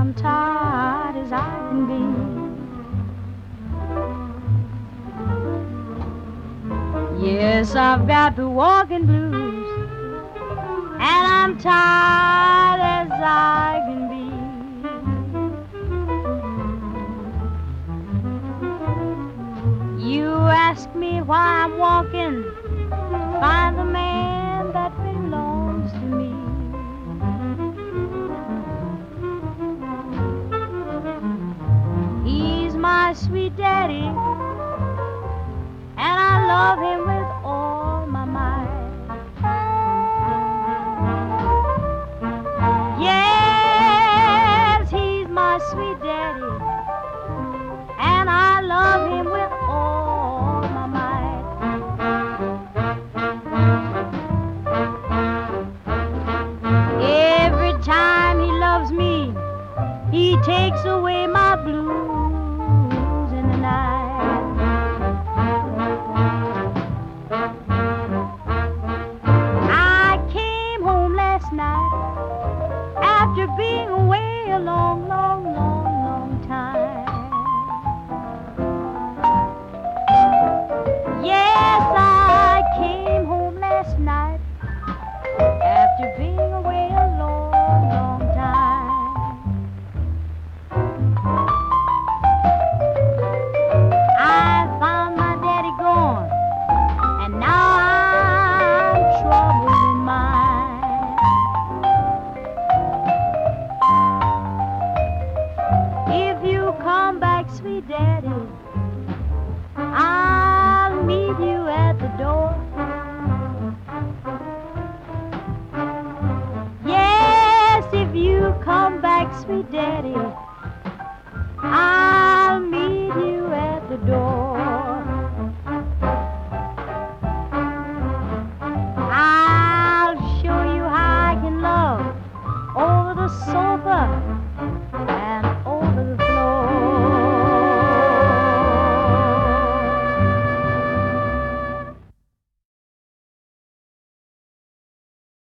I'm tired as I can be. Yes, I've got the walking blues, and I'm tired as I can be. You ask me why I'm walking to find the man that belongs to me. He's my sweet daddy, and I love him with all my might. Yes, he's my sweet daddy, and I love him with all my might. Every time he loves me, he takes away my blues in the night. I came home last night after being away a long, long, long, long time. Yes, I came home last night after being away a long, long time. I found my daddy gone, and now I'm troubled in mind. If you come back, sweet daddy, I'll meet you at the door. Yes, if you come back, sweet daddy,